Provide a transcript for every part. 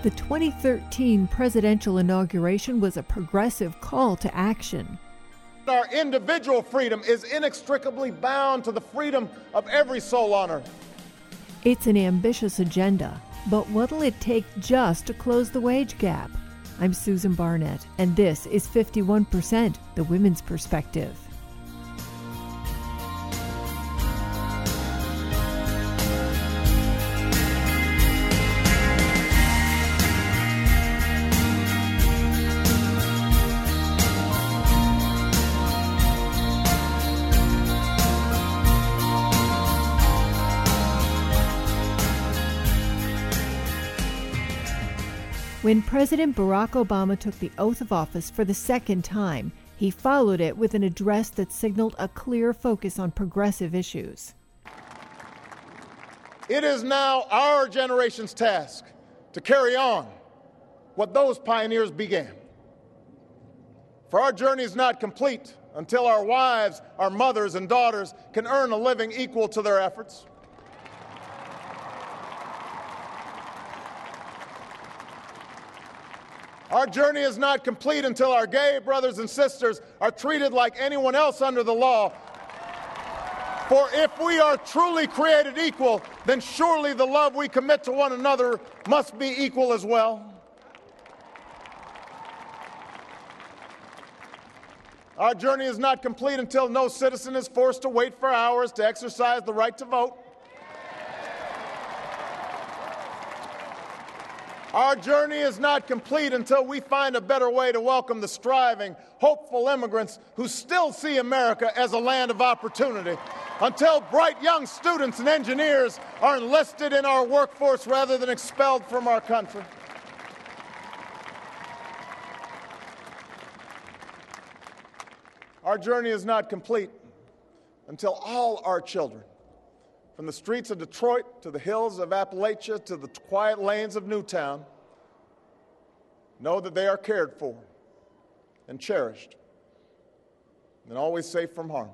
The 2013 presidential inauguration was a progressive call to action. Our individual freedom is inextricably bound to the freedom of every soul on earth. It's an ambitious agenda, but what'll it take just to close the wage gap? I'm Susan Barnett, and this is 51%, the Women's Perspective. When President Barack Obama took the oath of office for the second time, he followed it with an address that signaled a clear focus on progressive issues. It is now our generation's task to carry on what those pioneers began. For our journey is not complete until our wives, our mothers, and daughters can earn a living equal to their efforts. Our journey is not complete until our gay brothers and sisters are treated like anyone else under the law. For if we are truly created equal, then surely the love we commit to one another must be equal as well. Our journey is not complete until no citizen is forced to wait for hours to exercise the right to vote. Our journey is not complete until we find a better way to welcome the striving, hopeful immigrants who still see America as a land of opportunity, until bright young students and engineers are enlisted in our workforce rather than expelled from our country. Our journey is not complete until all our children, from the streets of Detroit to the hills of Appalachia to the quiet lanes of Newtown, know that they are cared for and cherished and always safe from harm.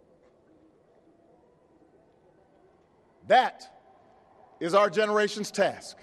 That is our generation's task,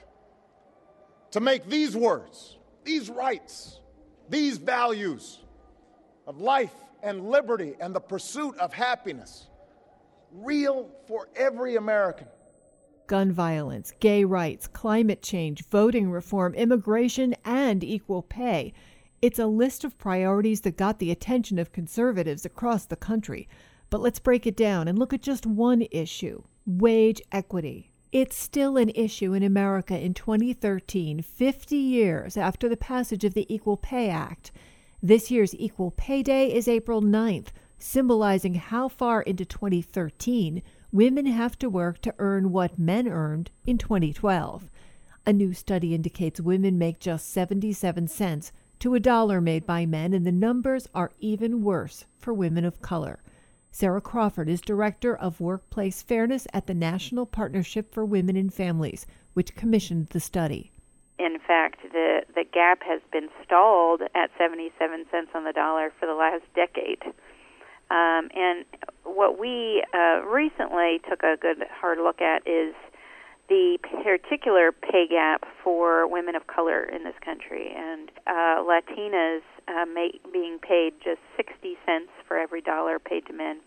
to make these words, these rights, these values of life and liberty and the pursuit of happiness real for every American. Gun violence, gay rights, climate change, voting reform, immigration, and equal pay. It's a list of priorities that got the attention of conservatives across the country. But let's break it down and look at just one issue: wage equity. It's still an issue in America in 2013, 50 years after the passage of the Equal Pay Act. This year's Equal Pay Day is April 9th, symbolizing how far into 2013 women have to work to earn what men earned in 2012. A new study indicates women make just 77 cents to a dollar made by men, and the numbers are even worse for women of color. Sarah Crawford is Director of Workplace Fairness at the National Partnership for Women and Families, which commissioned the study. In fact, the gap has been stalled at 77 cents on the dollar for the last decade. And what we recently took a good hard look at is the particular pay gap for women of color in this country. And Latinas being paid just 60 cents for every dollar paid to men,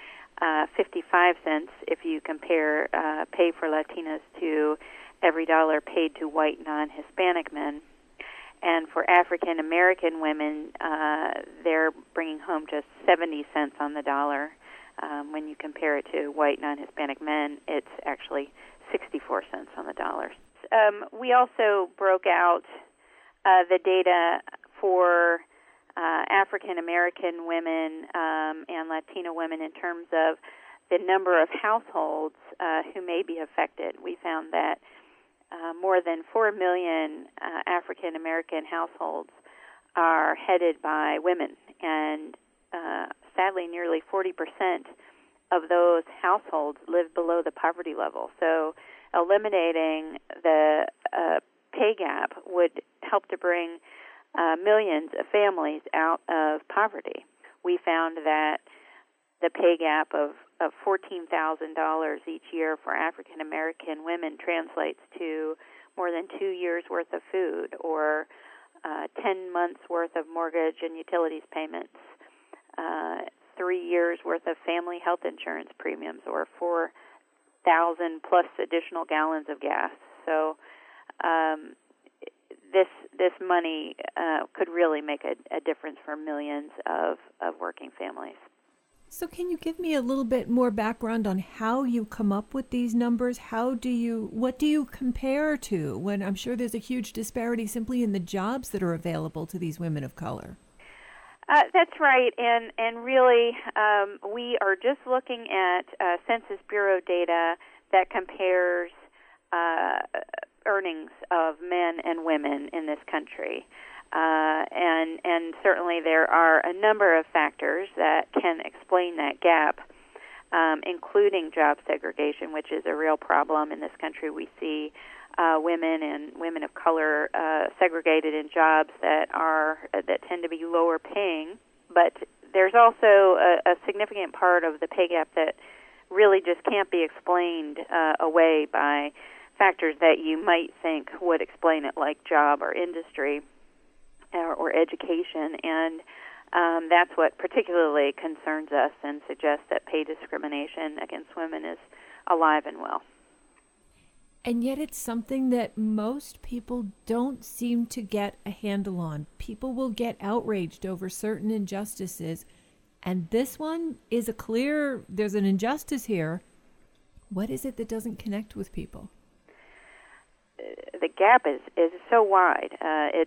55 cents if you compare pay for Latinas to every dollar paid to white non-Hispanic men. And for African American women, they're bringing home just 70 cents on the dollar. When you compare it to white non-Hispanic men, it's actually 64 cents on the dollar. We also broke out the data for African American women and Latino women in terms of the number of households who may be affected. We found that more than 4 million African American households are headed by women, and sadly nearly 40% of those households live below the poverty level. So eliminating the pay gap would help to bring millions of families out of poverty. We found that the pay gap of $14,000 each year for African American women translates to more than 2 years' worth of food, or 10 months' worth of mortgage and utilities payments, 3 years' worth of family health insurance premiums, or 4,000 plus additional gallons of gas. So this money could really make a difference for millions of working families. So can you give me a little bit more background on how you come up with these numbers? What do you compare to, when I'm sure there's a huge disparity simply in the jobs that are available to these women of color? That's right, and really we are just looking at Census Bureau data that compares earnings of men and women in this country. And certainly there are a number of factors that can explain that gap, including job segregation, which is a real problem in this country. We see women and women of color segregated in jobs that tend to be lower paying. But there's also a significant part of the pay gap that really just can't be explained away by factors that you might think would explain it, like job or industry or education, and that's what particularly concerns us and suggests that pay discrimination against women is alive and well. And yet it's something that most people don't seem to get a handle on. People will get outraged over certain injustices, and this one is there's an injustice here. What is it that doesn't connect with people? The gap is so wide.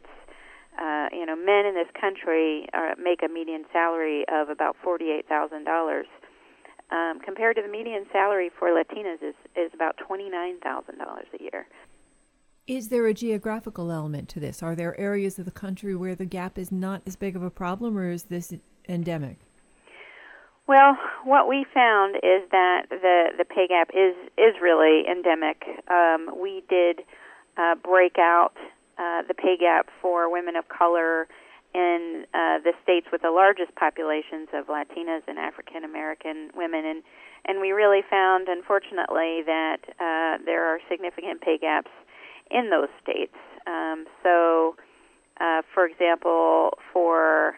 Men in this country make a median salary of about $48,000. Compared to the median salary for Latinas is about $29,000 a year. Is there a geographical element to this? Are there areas of the country where the gap is not as big of a problem, or is this endemic? Well, what we found is that the pay gap is really endemic. We did break out the pay gap for women of color in the states with the largest populations of Latinas and African American women, and we really found, unfortunately, that there are significant pay gaps in those states. For example, for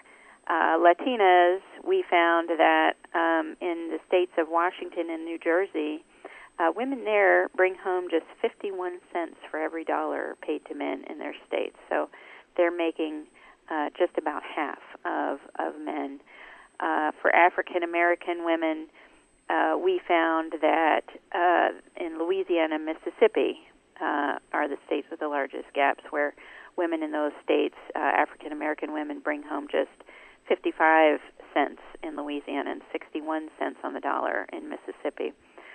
Latinas, we found that in the states of Washington and New Jersey, women there bring home just 51 cents for every dollar paid to men in their states. So they're making just about half of men. For African American women, we found that in Louisiana and Mississippi are the states with the largest gaps, where women in those states, African American women, bring home just 55 cents in Louisiana and 61 cents on the dollar in Mississippi.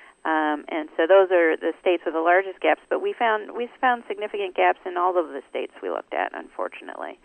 And so those are the states with the largest gaps, but we found significant gaps in all of the states we looked at, unfortunately.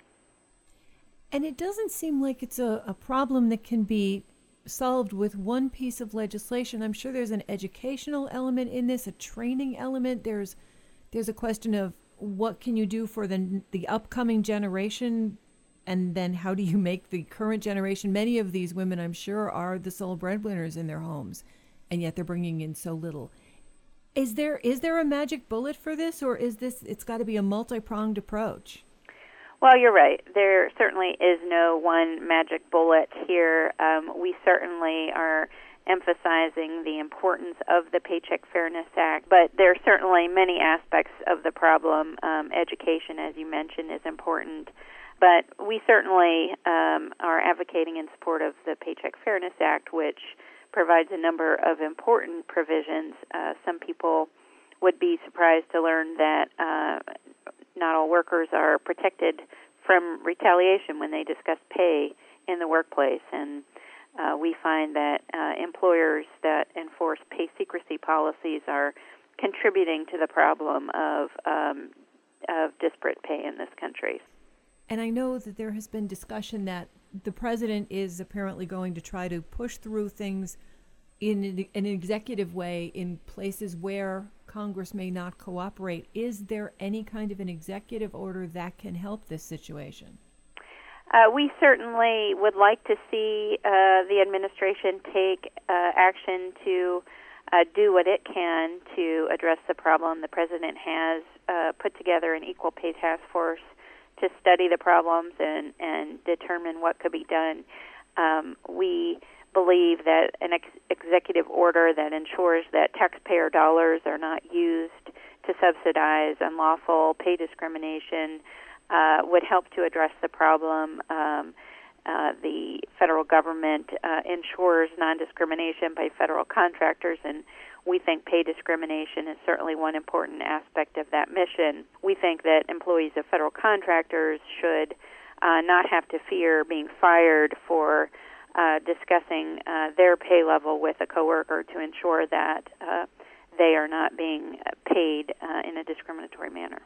And it doesn't seem like it's a problem that can be solved with one piece of legislation. I'm sure there's an educational element in this, a training element. There's a question of what can you do for the upcoming generation, and then how do you make the current generation? Many of these women, I'm sure, are the sole breadwinners in their homes, and yet they're bringing in so little. Is there a magic bullet for this, or it's got to be a multi-pronged approach? Well, you're right. There certainly is no one magic bullet here. We certainly are emphasizing the importance of the Paycheck Fairness Act, but there are certainly many aspects of the problem. Education, as you mentioned, is important, but we certainly are advocating in support of the Paycheck Fairness Act, which provides a number of important provisions. Some people would be surprised to learn that not all workers are protected from retaliation when they discuss pay in the workplace, and we find that employers that enforce pay secrecy policies are contributing to the problem of disparate pay in this country. And I know that there has been discussion that the president is apparently going to try to push through things in an executive way in places where Congress may not cooperate. Is there any kind of an executive order that can help this situation? We certainly would like to see the administration take action to do what it can to address the problem. The president has put together an equal pay task force to study the problems and determine what could be done. We believe that an executive order that ensures that taxpayer dollars are not used to subsidize unlawful pay discrimination would help to address the problem. The federal government ensures non-discrimination by federal contractors, and we think pay discrimination is certainly one important aspect of that mission. We think that employees of federal contractors should not have to fear being fired for discussing their pay level with a coworker to ensure that they are not being paid in a discriminatory manner.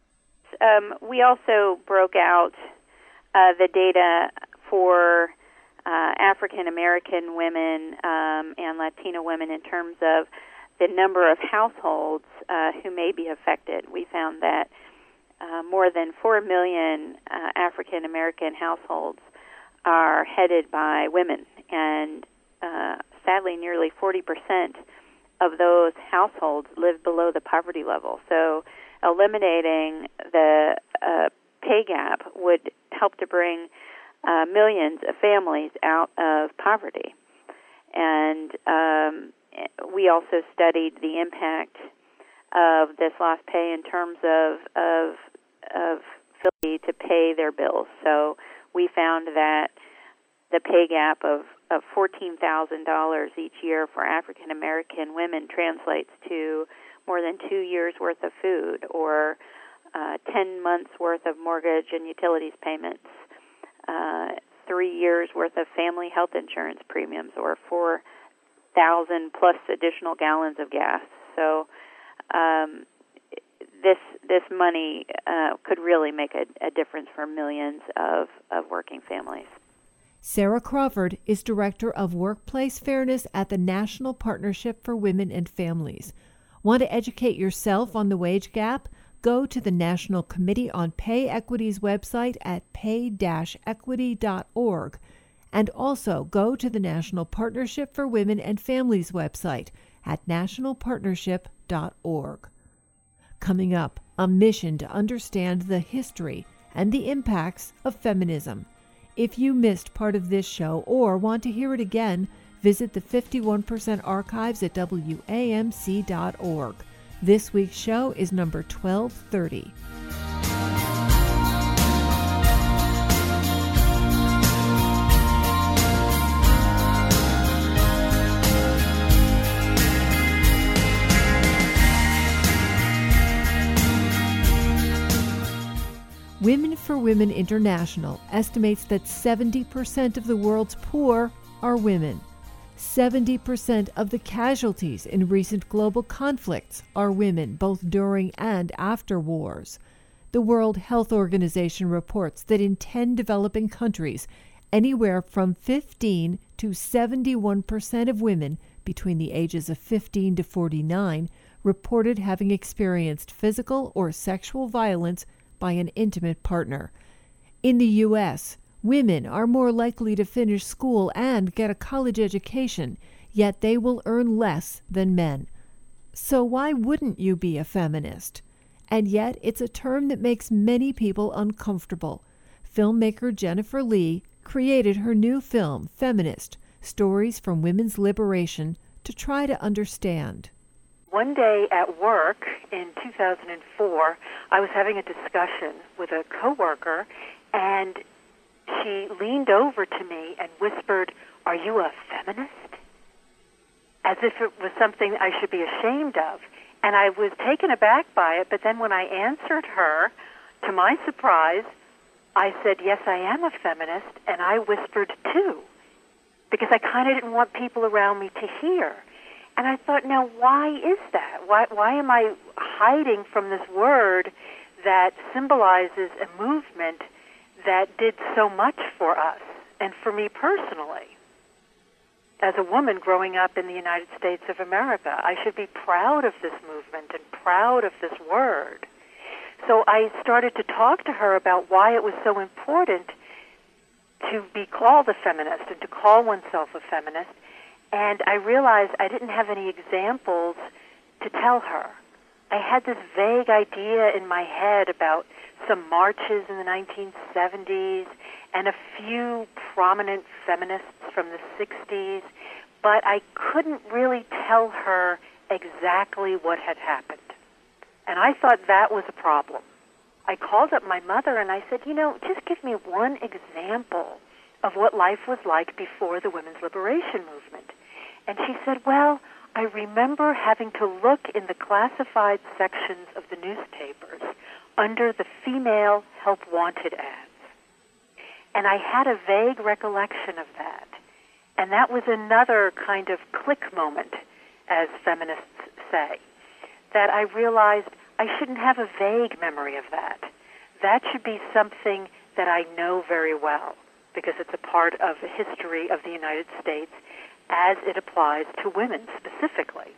We also broke out the data for African American women and Latino women in terms of the number of households who may be affected. We found that more than 4 million African American households are headed by women, and sadly nearly 40% of those households live below the poverty level. So eliminating the pay gap would help to bring millions of families out of poverty. And we also studied the impact of this lost pay in terms of ability to pay their bills. So we found that the pay gap of $14,000 each year for African American women translates to more than 2 years' worth of food, or 10 months' worth of mortgage and utilities payments, 3 years' worth of family health insurance premiums, or 4,000 plus additional gallons of gas. So this money could really make a difference for millions of working families. Sarah Crawford is Director of Workplace Fairness at the National Partnership for Women and Families. Want to educate yourself on the wage gap? Go to the National Committee on Pay Equity's website at pay-equity.org, and also go to the National Partnership for Women and Families website at nationalpartnership.org. Coming up, a mission to understand the history and the impacts of feminism. If you missed part of this show or want to hear it again, visit the 51% archives at WAMC.org. This week's show is number 1230. Women for Women International estimates that 70% of the world's poor are women. 70% of the casualties in recent global conflicts are women, both during and after wars. The World Health Organization reports that in 10 developing countries, anywhere from 15 to 71% of women between the ages of 15 to 49 reported having experienced physical or sexual violence by an intimate partner. In the U.S., women are more likely to finish school and get a college education, yet they will earn less than men. So why wouldn't you be a feminist? And yet it's a term that makes many people uncomfortable. Filmmaker Jennifer Lee created her new film, Feminist: Stories from Women's Liberation, to try to understand. One day at work in 2004, I was having a discussion with a coworker, and she leaned over to me and whispered, "Are you a feminist?" As if it was something I should be ashamed of. And I was taken aback by it, but then when I answered her, to my surprise, I said, "Yes, I am a feminist," and I whispered too, because I kind of didn't want people around me to hear. And I thought, now, why is that? Why am I hiding from this word that symbolizes a movement that did so much for us and for me personally? As a woman growing up in the United States of America, I should be proud of this movement and proud of this word. So I started to talk to her about why it was so important to be called a feminist and to call oneself a feminist. And I realized I didn't have any examples to tell her. I had this vague idea in my head about some marches in the 1970s and a few prominent feminists from the 60s, but I couldn't really tell her exactly what had happened. And I thought that was a problem. I called up my mother and I said, just give me one example of what life was like before the women's liberation movement. And she said, well, I remember having to look in the classified sections of the newspapers under the female help wanted ads. And I had a vague recollection of that. And that was another kind of click moment, as feminists say, that I realized I shouldn't have a vague memory of that. That should be something that I know very well, because it's a part of the history of the United States as it applies to women specifically,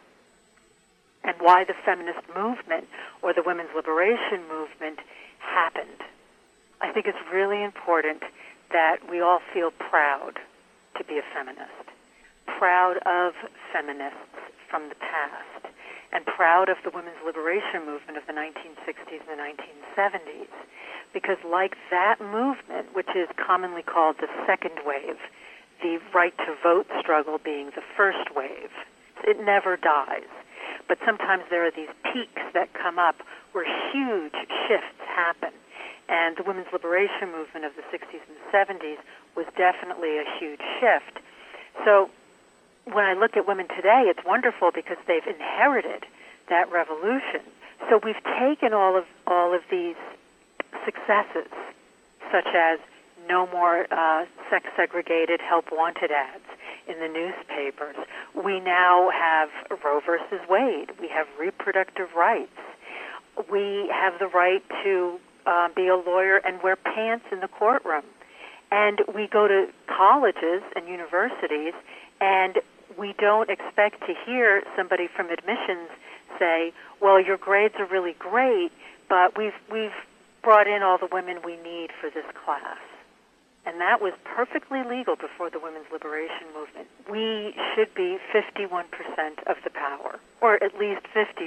and why the feminist movement or the women's liberation movement happened. I think it's really important that we all feel proud to be a feminist, proud of feminists from the past, and proud of the women's liberation movement of the 1960s and the 1970s, because like that movement, which is commonly called the second wave, the right to vote struggle being the first wave, it never dies. But sometimes there are these peaks that come up where huge shifts happen. And the women's liberation movement of the 60s and 70s was definitely a huge shift. So when I look at women today, it's wonderful because they've inherited that revolution. So we've taken all of these successes, such as no more sex-segregated help-wanted ads in the newspapers. We now have Roe versus Wade. We have reproductive rights. We have the right to be a lawyer and wear pants in the courtroom. And we go to colleges and universities, and we don't expect to hear somebody from admissions say, well, your grades are really great, but we've brought in all the women we need for this class. And that was perfectly legal before the women's liberation movement. We should be 51% of the power, or at least 50%.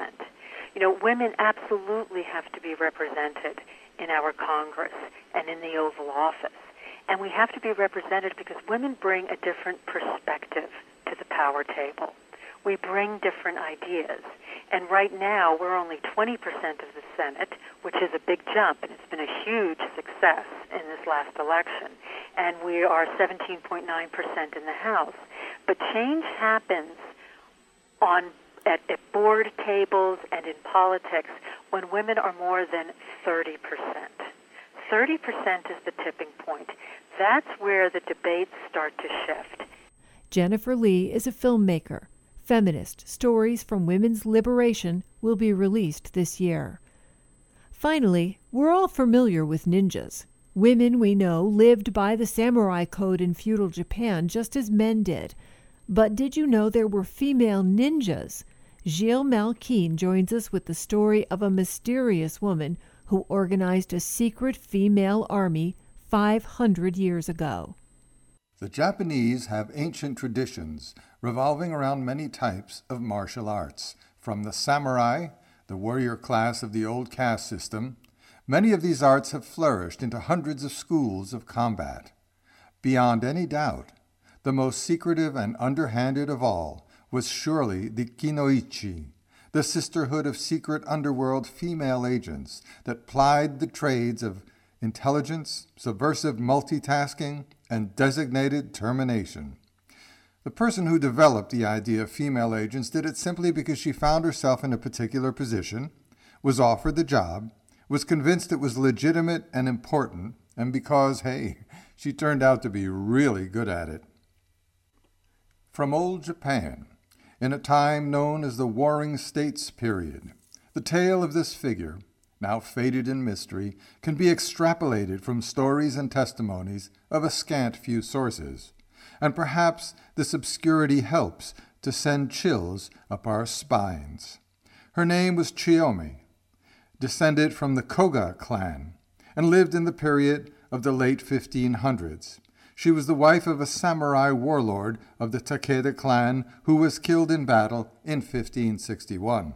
Women absolutely have to be represented in our Congress and in the Oval Office. And we have to be represented because women bring a different perspective to the power table. We bring different ideas. And right now, we're only 20% of the Senate, which is a big jump, and it's been a huge success in this last election. And we are 17.9% in the House. But change happens at board tables and in politics when women are more than 30%. 30% is the tipping point. That's where the debates start to shift. Jennifer Lee is a filmmaker. Feminist Stories from Women's Liberation will be released this year. Finally, we're all familiar with ninjas. Women, we know, lived by the samurai code in feudal Japan just as men did. But did you know there were female ninjas? Gilles Malkine joins us with the story of a mysterious woman who organized a secret female army 500 years ago. The Japanese have ancient traditions revolving around many types of martial arts. From the samurai, the warrior class of the old caste system, many of these arts have flourished into hundreds of schools of combat. Beyond any doubt, the most secretive and underhanded of all was surely the Kinoichi, the sisterhood of secret underworld female agents that plied the trades of intelligence, subversive multitasking, and designated termination. The person who developed the idea of female agents did it simply because she found herself in a particular position, was offered the job, was convinced it was legitimate and important, and because, hey, she turned out to be really good at it. From old Japan, in a time known as the Warring States period, the tale of this figure, now faded in mystery, can be extrapolated from stories and testimonies of a scant few sources, and perhaps this obscurity helps to send chills up our spines. Her name was Chiyomi, descended from the Koga clan, and lived in the period of the late 1500s. She was the wife of a samurai warlord of the Takeda clan who was killed in battle in 1561.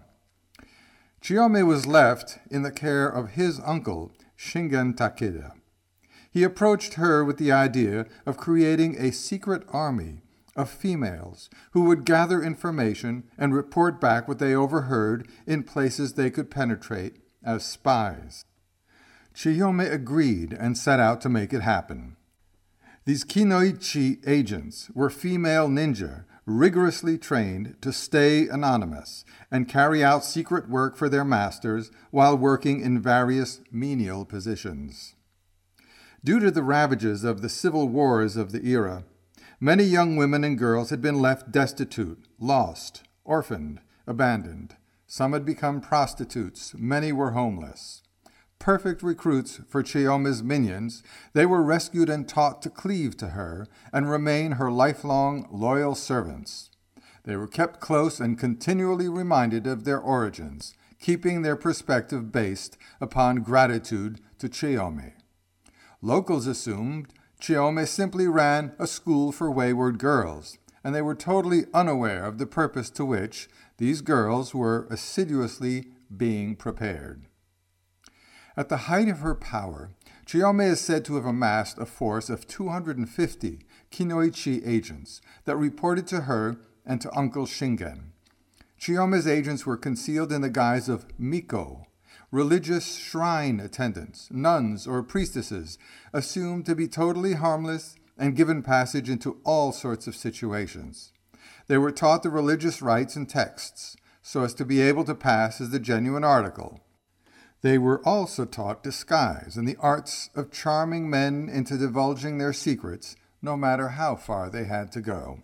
Chiyome was left in the care of his uncle, Shingen Takeda. He approached her with the idea of creating a secret army of females who would gather information and report back what they overheard in places they could penetrate as spies. Chiyome agreed and set out to make it happen. These Kinoichi agents were female ninja rigorously trained to stay anonymous and carry out secret work for their masters while working in various menial positions. Due to the ravages of the civil wars of the era, many young women and girls had been left destitute, lost, orphaned, abandoned. Some had become prostitutes, many were homeless. Perfect recruits for Chiyome's minions, they were rescued and taught to cleave to her and remain her lifelong loyal servants. They were kept close and continually reminded of their origins, keeping their perspective based upon gratitude to Chiyome. Locals assumed Chiyome simply ran a school for wayward girls, and they were totally unaware of the purpose to which these girls were assiduously being prepared. At the height of her power, Chiyome is said to have amassed a force of 250 Kinoichi agents that reported to her and to Uncle Shingen. Chiyome's agents were concealed in the guise of miko, religious shrine attendants, nuns, or priestesses, assumed to be totally harmless and given passage into all sorts of situations. They were taught the religious rites and texts, so as to be able to pass as the genuine article. They were also taught disguise and the arts of charming men into divulging their secrets, no matter how far they had to go.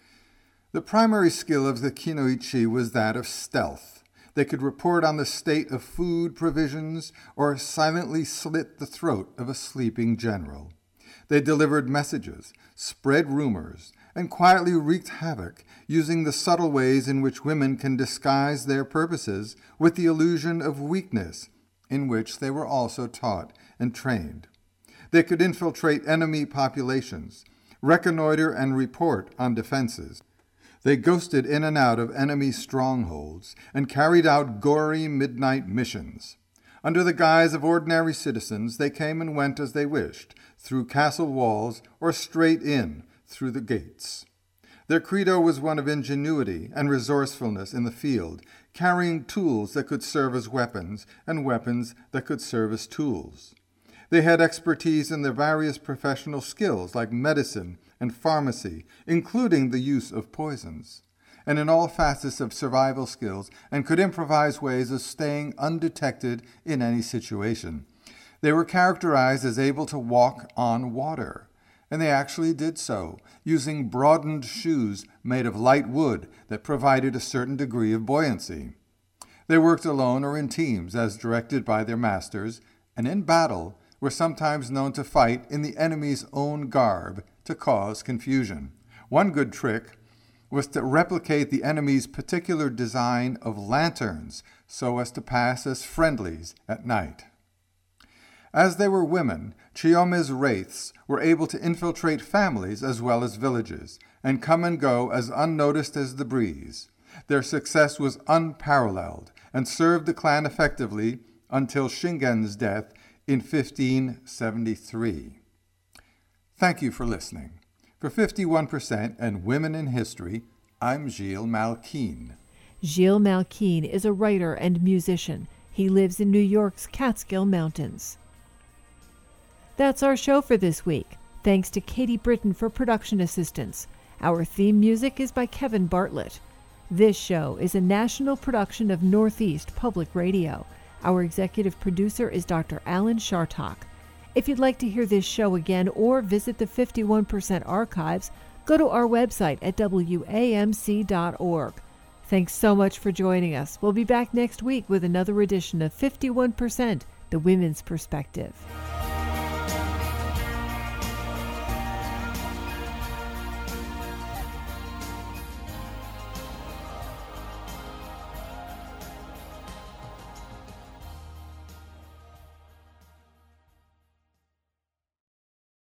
The primary skill of the Kinoichi was that of stealth. They could report on the state of food provisions or silently slit the throat of a sleeping general. They delivered messages, spread rumors, and quietly wreaked havoc, using the subtle ways in which women can disguise their purposes with the illusion of weakness, in which they were also taught and trained. They could infiltrate enemy populations, reconnoiter and report on defenses. They ghosted in and out of enemy strongholds and carried out gory midnight missions. Under the guise of ordinary citizens, they came and went as they wished, through castle walls or straight in through the gates. Their credo was one of ingenuity and resourcefulness in the field, carrying tools that could serve as weapons and weapons that could serve as tools. They had expertise in their various professional skills like medicine and pharmacy, including the use of poisons, and in all facets of survival skills, and could improvise ways of staying undetected in any situation. They were characterized as able to walk on water, and they actually did so, using broadened shoes made of light wood that provided a certain degree of buoyancy. They worked alone or in teams as directed by their masters, and in battle were sometimes known to fight in the enemy's own garb to cause confusion. One good trick was to replicate the enemy's particular design of lanterns so as to pass as friendlies at night. As they were women, Chiyome's wraiths were able to infiltrate families as well as villages, and come and go as unnoticed as the breeze. Their success was unparalleled, and served the clan effectively until Shingen's death in 1573. Thank you for listening. For 51% and Women in History, I'm Gilles Malkine. Gilles Malkine is a writer and musician. He lives in New York's Catskill Mountains. That's our show for this week. Thanks to Katie Britton for production assistance. Our theme music is by Kevin Bartlett. This show is a national production of Northeast Public Radio. Our executive producer is Dr. Alan Shartok. If you'd like to hear this show again or visit the 51% archives, go to our website at wamc.org. Thanks so much for joining us. We'll be back next week with another edition of 51%, The Women's Perspective.